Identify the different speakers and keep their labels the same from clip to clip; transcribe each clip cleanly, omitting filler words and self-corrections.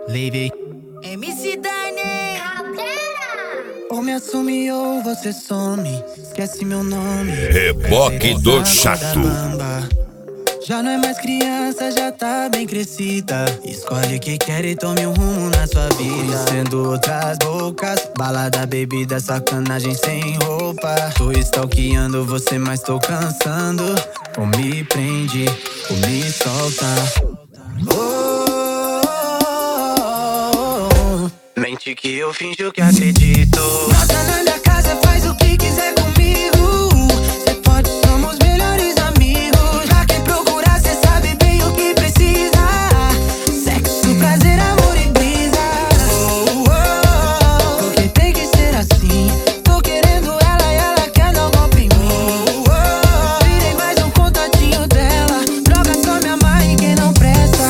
Speaker 1: Levei
Speaker 2: MC Dani.
Speaker 1: ou me assume ou você some. Esquece meu nome.
Speaker 3: Reboque do chato.
Speaker 1: Já não é mais criança, já tá bem crescida. Escolhe o que quer e tome um rumo na sua vida. Sendo outras bocas, balada, bebida, sacanagem sem roupa. Tô stalkeando você, mas tô cansando. Ou me prende, ou me solta. Mente que eu finjo que acredito. Bota na minha casa, faz o que quiser comigo. Cê pode, somos melhores amigos. Já quem procurar, cê sabe bem o que precisa. Sexo, prazer, amor e brisa. Porque tem que ser assim. Tô querendo ela e ela quer dar um golpe em mim. Virei mais um contatinho dela. Droga, só me amar e quem não presta.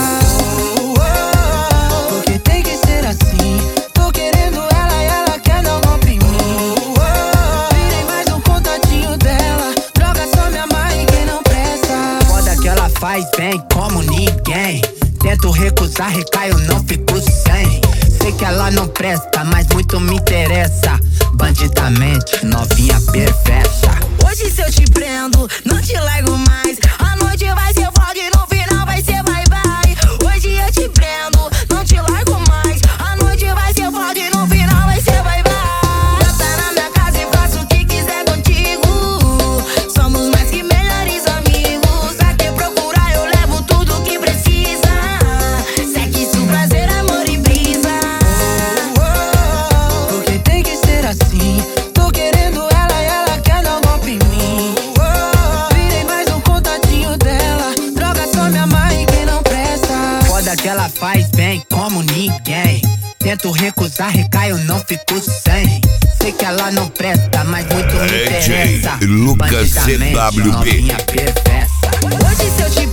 Speaker 1: Porque tem que ser assim. Tô querendo ela e ela quer dar um golpe em mim. Virei mais um contatinho dela. Droga, só me amar e quem não presta. Foda que ela faz bem como ninguém. Tento recusar, recaio, não fico sem. Sei que ela não presta, mas muito me interessa. Bandidamente, novinha perfeita.
Speaker 2: Hoje se eu te prendo, não te largo mais. A noite vai ser foda e no final vai ser bye bye. Hoje eu te prendo, não te largo mais. A noite vai ser foda e no final vai ser bye bye. Entra na minha casa e faço o que quiser contigo. Somos mais que melhores amigos. A quem procurar eu levo tudo que precisa. Sexo, prazer, amor e brisa.
Speaker 1: Porque tem que ser assim. Tô querendo ela e ela quer dar um golpe em mim. Virei mais um contatinho dela. Droga, só me amar e quem não presta. Foda que ela faz bem como ninguém. Tento recusar, recaio, não fico sem. Sei que ela não presta, mas muito me
Speaker 3: DJ
Speaker 1: interessa.
Speaker 3: Lucas
Speaker 1: Bandidamente,
Speaker 3: CWB.
Speaker 1: novinha perfeita.
Speaker 2: Hoje se eu te